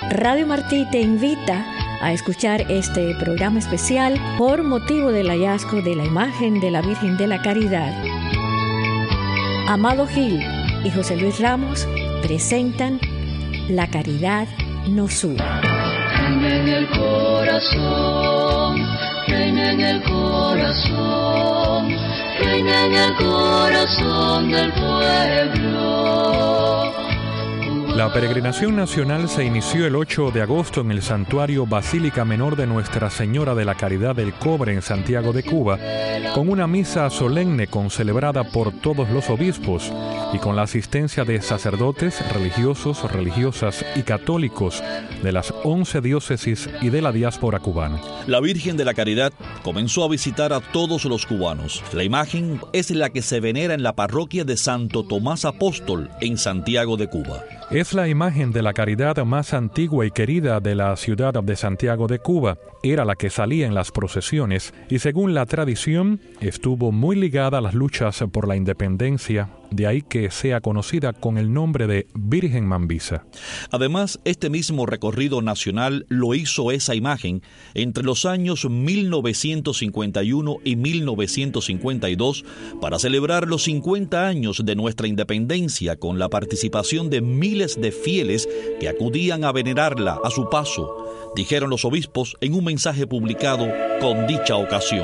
Radio Martí te invita a escuchar este programa especial por motivo del hallazgo de la imagen de la Virgen de la Caridad. Amado Gil y José Luis Ramos presentan La Caridad nos une. Reina en el corazón, reina en el corazón, reina en el corazón del pueblo. La peregrinación nacional se inició el 8 de agosto en el santuario Basílica Menor de Nuestra Señora de la Caridad del Cobre en Santiago de Cuba, con una misa solemne concelebrada por todos los obispos y con la asistencia de sacerdotes, religiosos, religiosas y católicos de las 11 diócesis y de la diáspora cubana. La Virgen de la Caridad comenzó a visitar a todos los cubanos. La imagen es la que se venera en la parroquia de Santo Tomás Apóstol en Santiago de Cuba. Es la imagen de la Caridad más antigua y querida de la ciudad de Santiago de Cuba. Era la que salía en las procesiones y, según la tradición, estuvo muy ligada a las luchas por la independencia, de ahí que sea conocida con el nombre de Virgen Mambisa. Además, este mismo recorrido nacional lo hizo esa imagen entre los años 1951 y 1952 para celebrar los 50 años de nuestra independencia, con la participación de miles de fieles que acudían a venerarla a su paso, dijeron los obispos en un mensaje publicado con dicha ocasión.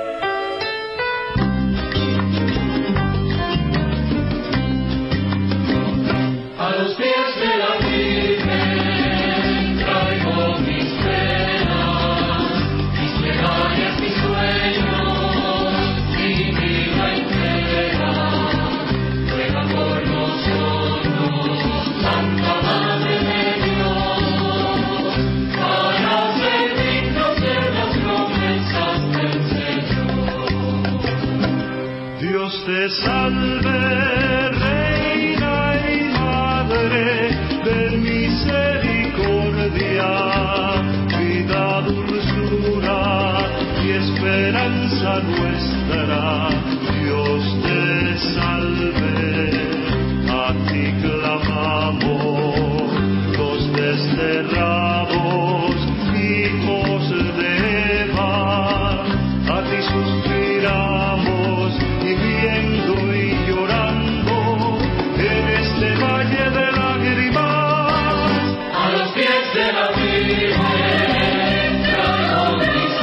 Te salve, Reina y Madre de misericordia, vida, dulzura y esperanza nuestra. Dios te salve, a ti clamamos, los desterrados hijos de Eva, a ti suspiramos, viviendo y llorando en este valle de lágrimas. A los pies de la Virgen traigo mis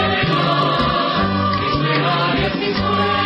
penas, mis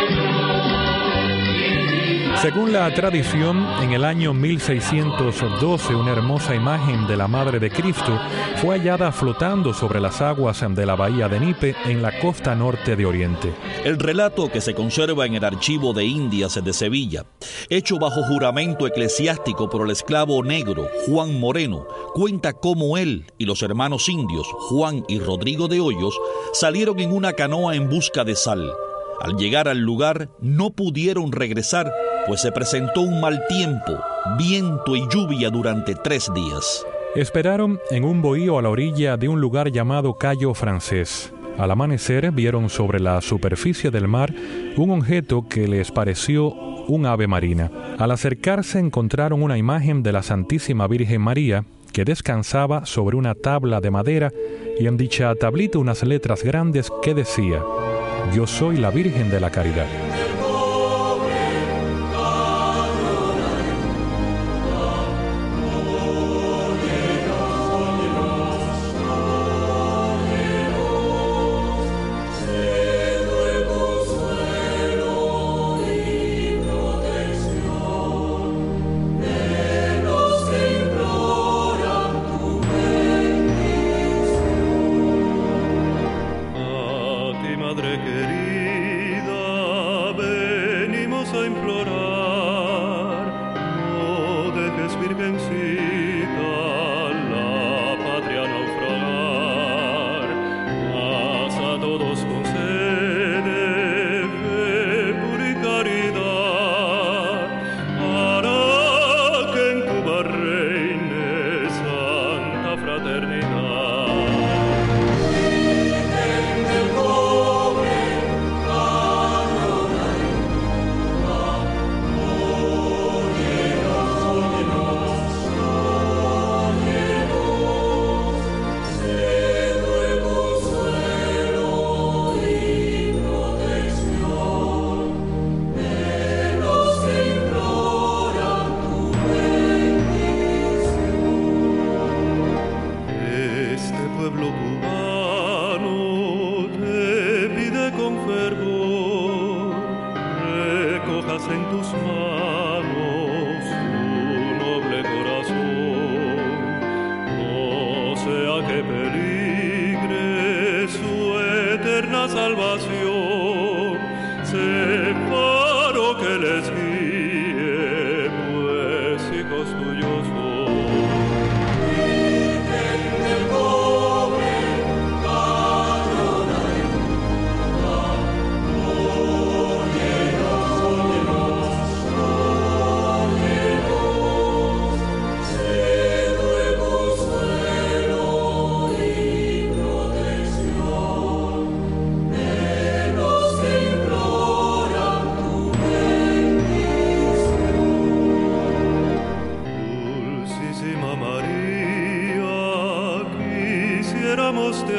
sueños. Según la tradición, en el año 1612, una hermosa imagen de la Madre de Cristo fue hallada flotando sobre las aguas de la bahía de Nipe en la costa norte de Oriente. El relato, que se conserva en el Archivo de Indias de Sevilla, hecho bajo juramento eclesiástico por el esclavo negro Juan Moreno, cuenta cómo él y los hermanos indios Juan y Rodrigo de Hoyos salieron en una canoa en busca de sal. Al llegar al lugar no pudieron regresar, pues se presentó un mal tiempo, viento y lluvia durante 3 días. Esperaron en un bohío a la orilla de un lugar llamado Cayo Francés. Al amanecer vieron sobre la superficie del mar un objeto que les pareció un ave marina. Al acercarse encontraron una imagen de la Santísima Virgen María que descansaba sobre una tabla de madera, y en dicha tablita unas letras grandes que decía: Yo soy la Virgen de la Caridad. Madre querida,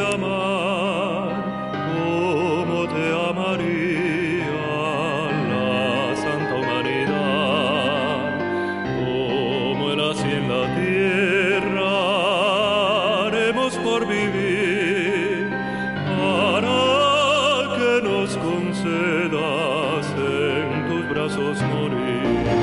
amar como te amaría la santa humanidad, como el así en la tierra haremos por vivir, para que nos concedas en tus brazos morir.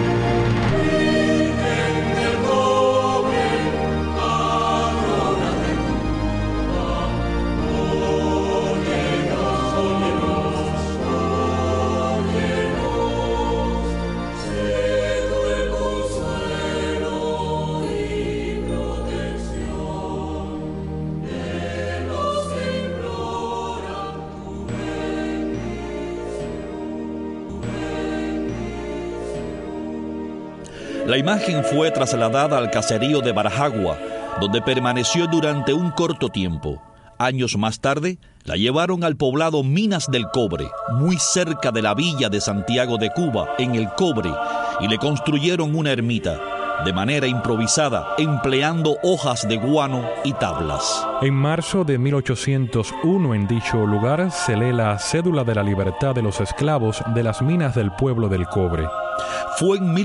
La imagen fue trasladada al caserío de Barajagua, donde permaneció durante un corto tiempo. Años más tarde, la llevaron al poblado Minas del Cobre, muy cerca de la villa de Santiago de Cuba, en El Cobre, y le construyeron una ermita, de manera improvisada, empleando hojas de guano y tablas. En marzo de 1801, en dicho lugar, se lee la cédula de la libertad de los esclavos de las minas del pueblo del Cobre. Fue en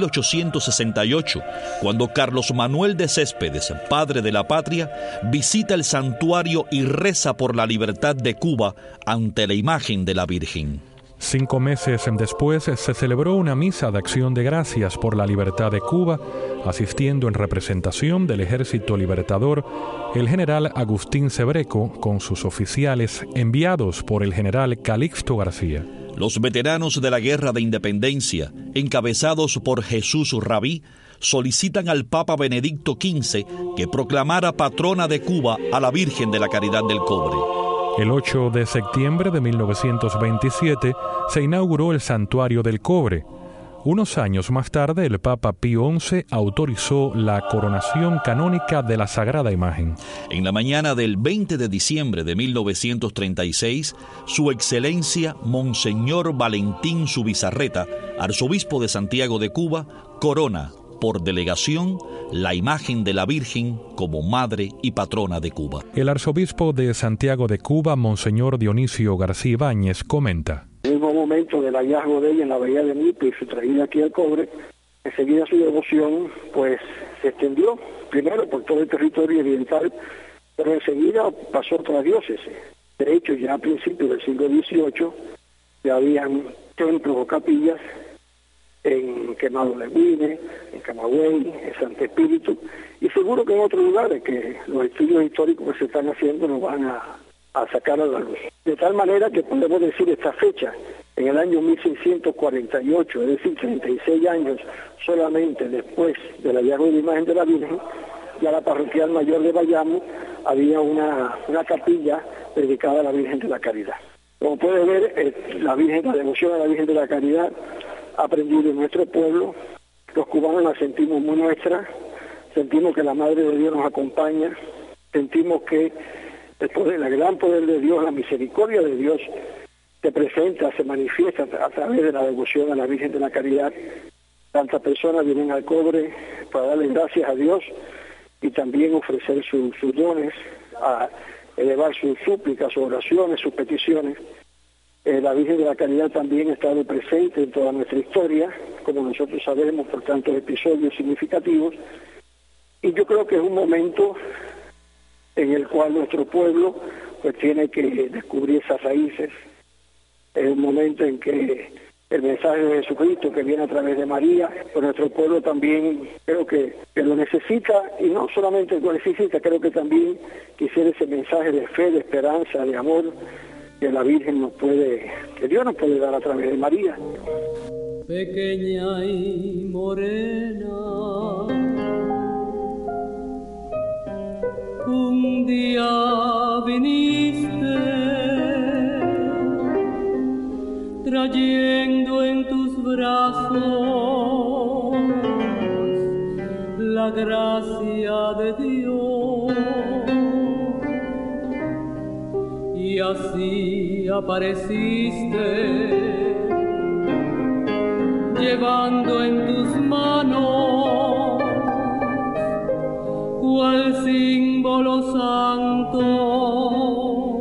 1868 cuando Carlos Manuel de Céspedes, padre de la patria, visita el santuario y reza por la libertad de Cuba ante la imagen de la Virgen. 5 meses después se celebró una misa de acción de gracias por la libertad de Cuba, asistiendo en representación del Ejército Libertador el general Agustín Cebreco con sus oficiales enviados por el general Calixto García. Los veteranos de la Guerra de Independencia, encabezados por Jesús Rabí, solicitan al Papa Benedicto XV que proclamara patrona de Cuba a la Virgen de la Caridad del Cobre. El 8 de septiembre de 1927 se inauguró el Santuario del Cobre. Unos años más tarde, el Papa Pío XI autorizó la coronación canónica de la Sagrada Imagen. En la mañana del 20 de diciembre de 1936, Su Excelencia Monseñor Valentín Zubizarreta, arzobispo de Santiago de Cuba, corona por delegación la imagen de la Virgen como madre y patrona de Cuba. El arzobispo de Santiago de Cuba, Monseñor Dionisio García Ibáñez, comenta: En el mismo momento del hallazgo de ella en la bahía de Nipe y su traída aquí al Cobre, enseguida su devoción pues se extendió primero por todo el territorio oriental, pero enseguida pasó a otras diócesis. De hecho, ya a principios del siglo XVIII ya habían templos o capillas en Quemado de Guine, en Camagüey, en Santo Espíritu, y seguro que en otros lugares que los estudios históricos que se están haciendo nos van a sacar a la luz. De tal manera que podemos decir esta fecha, en el año 1648, es decir, 36 años solamente después del hallazgo de la imagen de la Virgen, ya la parroquial mayor de Bayamo había una capilla dedicada a la Virgen de la Caridad. Como puede ver, la devoción a la Virgen de la Caridad ha aprendido en nuestro pueblo. Los cubanos la sentimos muy nuestra, sentimos que la Madre de Dios nos acompaña, sentimos que el gran poder de Dios, la misericordia de Dios, se presenta, se manifiesta a través de la devoción a la Virgen de la Caridad. Tantas personas vienen al Cobre para darle gracias a Dios y también ofrecer sus dones, a elevar sus súplicas, sus oraciones, sus peticiones. La Virgen de la Caridad también ha estado presente en toda nuestra historia, como nosotros sabemos, por tantos episodios significativos. Y yo creo que es un momento en el cual nuestro pueblo pues tiene que descubrir esas raíces. Es un momento en que el mensaje de Jesucristo que viene a través de María, pues nuestro pueblo también creo que lo necesita, y no solamente lo necesita, creo que también quisiera ese mensaje de fe, de esperanza, de amor, que la Virgen que Dios nos puede dar a través de María. Pequeña y morena, un día viniste trayendo en tus brazos la gracia de Dios, y así apareciste llevando en tus manos cual símbolo santo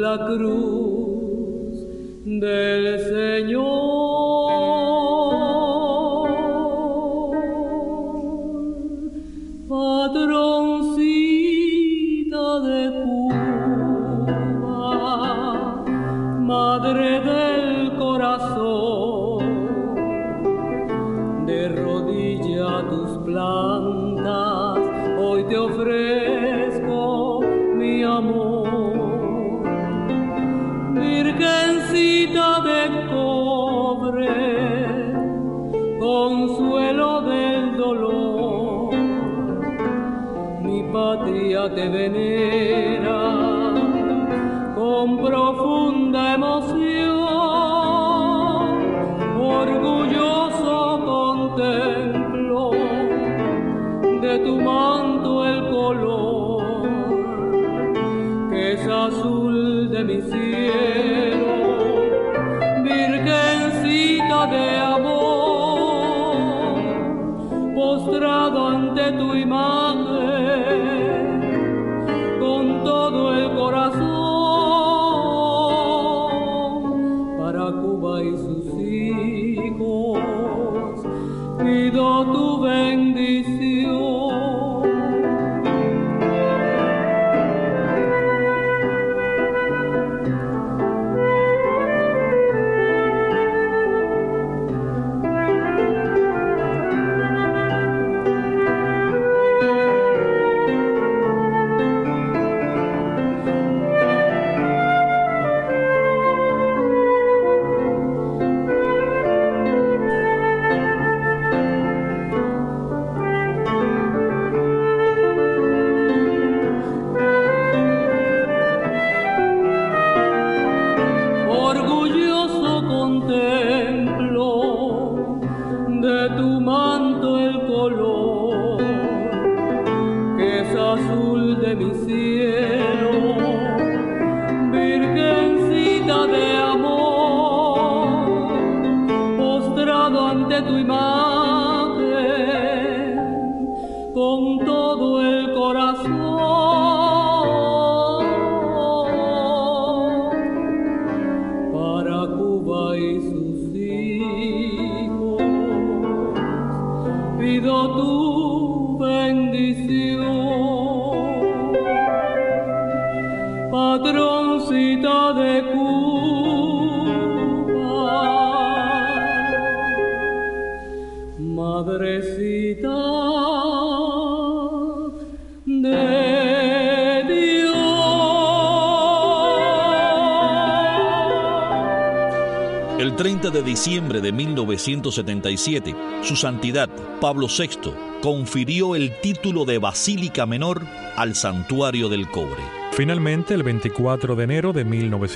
la cruz del Señor. Patroncita de Cuba, madre del corazón, de rodilla a tus plantas, hoy te ofrezco mi amor. Virgencita de cobre, consuelo del dolor, mi patria te venera con profunda emoción. Orgulloso contemplo de tu manto el color, que es azul de mi cielo, virgencita de amor, postrado ante tu imagen, con todo el corazón, para Cuba y sus hijos, pido tu bendición. Patroncita de Cuba, madrecita de Dios. El 30 de diciembre de 1977, Su Santidad Pablo VI confirió el título de Basílica Menor al Santuario del Cobre. Finalmente, el 24 de enero de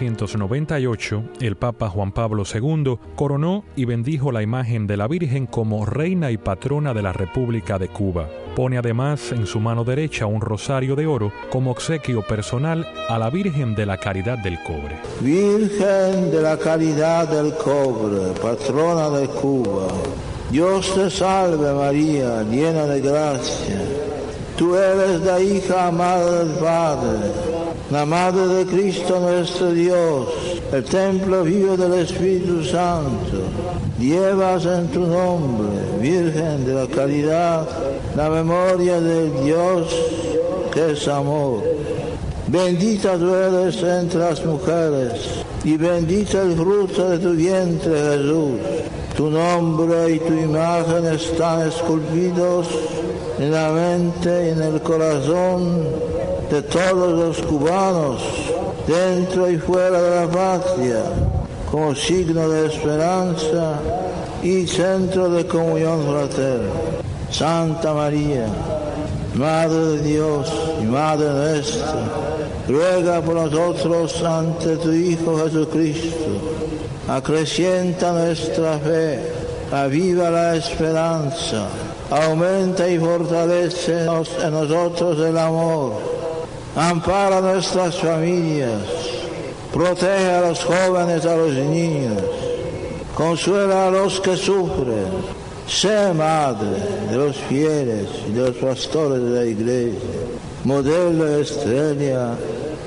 1998, el Papa Juan Pablo II coronó y bendijo la imagen de la Virgen como reina y patrona de la República de Cuba. Pone además en su mano derecha un rosario de oro como obsequio personal a la Virgen de la Caridad del Cobre. Virgen de la Caridad del Cobre, patrona de Cuba, Dios te salve María, llena de gracia. Tú eres la hija amada del Padre, la Madre de Cristo nuestro Dios, el templo vivo del Espíritu Santo. Llevas en tu nombre, Virgen de la Caridad, la memoria del Dios que es amor. Bendita tú eres entre las mujeres, y bendito el fruto de tu vientre, Jesús. Tu nombre y tu imagen están esculpidos en la mente y en el corazón de todos los cubanos, dentro y fuera de la patria, como signo de esperanza y centro de comunión fraterna. Santa María, Madre de Dios y Madre nuestra, ruega por nosotros ante tu Hijo Jesucristo. Acrecienta nuestra fe, aviva la esperanza, aumenta y fortalece en nosotros el amor, ampara nuestras familias, protege a los jóvenes, a los niños, consuela a los que sufren, sé madre de los fieles y de los pastores de la iglesia, modelo estrella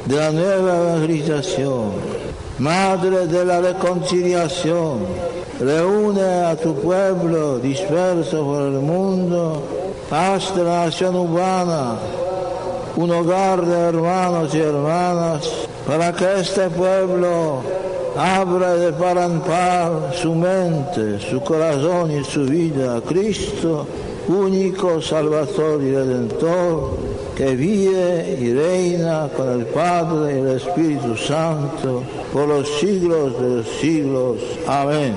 de la nueva evangelización, Madre de la reconciliación, reúne a tu pueblo disperso por el mundo, haz de la nación humana un hogar de hermanos y hermanas, para que este pueblo abra de par en par su mente, su corazón y su vida a Cristo, único Salvador y Redentor, que vive y reina con el Padre y el Espíritu Santo por los siglos de los siglos. Amén.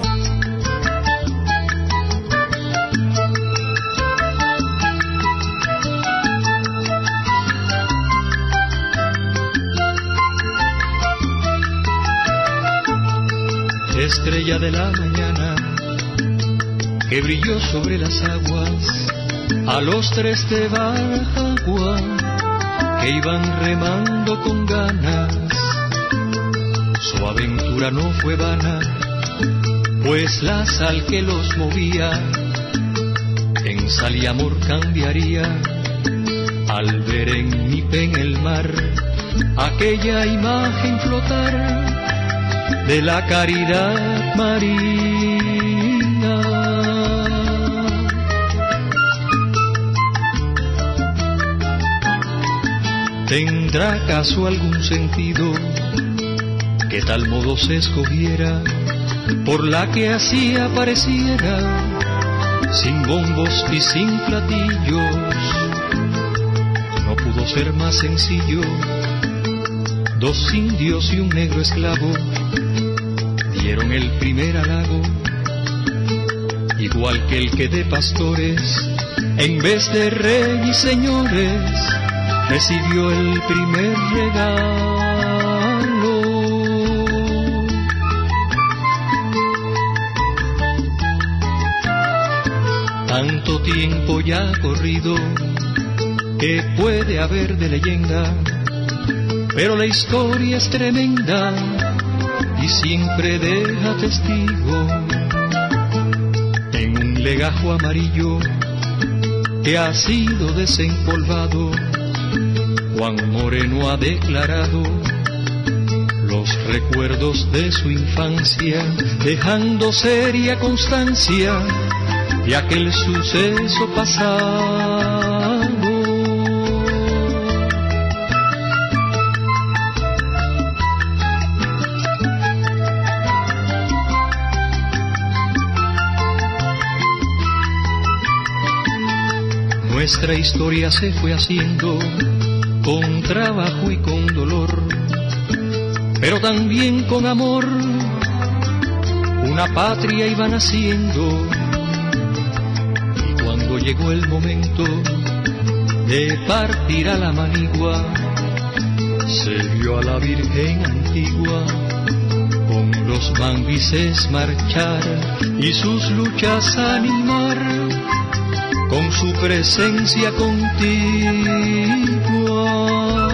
Estrella de la mañana que brilló sobre las aguas, a los 3 de Bajagua que iban remando con ganas. Su aventura no fue vana, pues la sal que los movía en sal y amor cambiaría. Al ver en mi pen el mar aquella imagen flotar de la caridad marina, ¿tendrá acaso algún sentido que tal modo se escogiera por la que así apareciera, sin bombos y sin platillos? No pudo ser más sencillo. 2 indios y un negro esclavo dieron el primer halago, igual que el que de pastores, en vez de rey y señores, recibió el primer regalo. Tanto tiempo ya ha corrido que puede haber de leyenda, pero la historia es tremenda y siempre deja testigo en un legajo amarillo que ha sido desempolvado. Juan Moreno ha declarado los recuerdos de su infancia, dejando seria constancia de aquel suceso pasado. Nuestra historia se fue haciendo con trabajo y con dolor, pero también con amor. Una patria iba naciendo, y cuando llegó el momento de partir a la manigua, se vio a la Virgen antigua con los mambises marchar y sus luchas animar con su presencia contigua.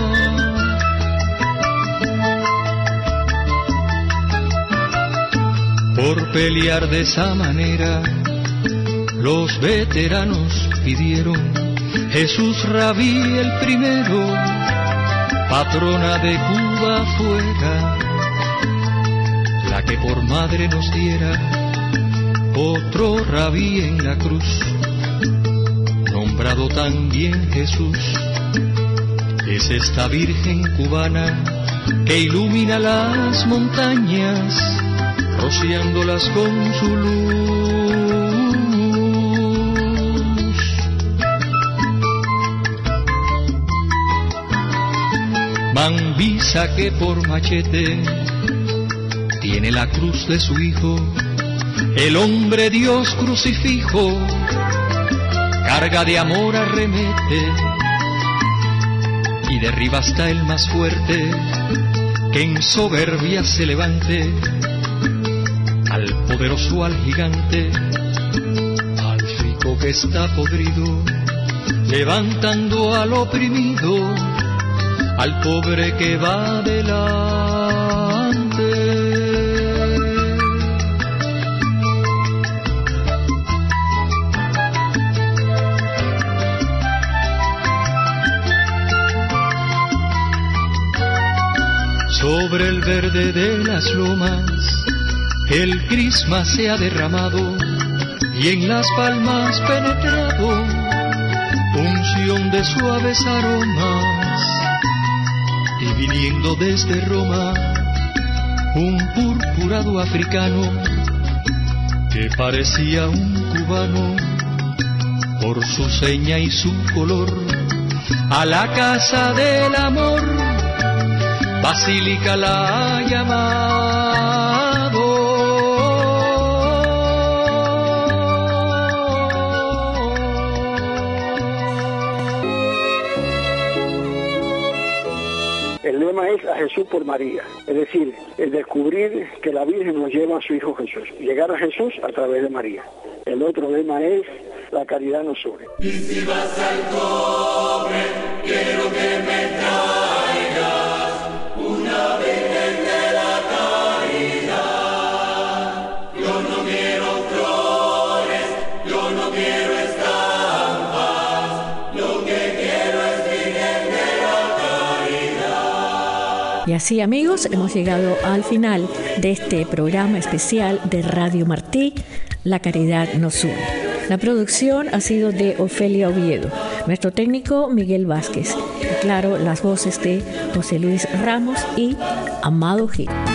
Por pelear de esa manera, los veteranos pidieron Jesús Rabí el primero, patrona de Cuba fuera, la que por madre nos diera otro Rabí en la cruz, nombrado también Jesús. Es esta Virgen cubana que ilumina las montañas, rociándolas con su luz. Mambisa que por machete tiene la cruz de su hijo, el hombre Dios crucifijo, carga de amor arremete y derriba hasta el más fuerte que en soberbia se levante, al poderoso, al gigante, al rico que está podrido, levantando al oprimido, al pobre que va adelante. sobre el verde de las lomas el crisma se ha derramado y en las palmas penetrado unción de suaves aromas, y viniendo desde Roma un purpurado africano que parecía un cubano por su seña y su color, a la casa del amor Basílica la ha llamado. El lema es a Jesús por María, es decir, el descubrir que la Virgen nos lleva a su Hijo Jesús, llegar a Jesús a través de María. El otro lema es la caridad nos une. Y si vas al cobre, quiero que me traigas una Virgen de la caridad. Yo no quiero flores, yo no quiero estampas, lo que quiero es Virgen de la caridad. Y así, amigos, hemos llegado al final de este programa especial de Radio Martí, La Caridad nos une. La producción ha sido de Ofelia Oviedo, nuestro técnico Miguel Vázquez, y claro, las voces de José Luis Ramos y Amado Gil.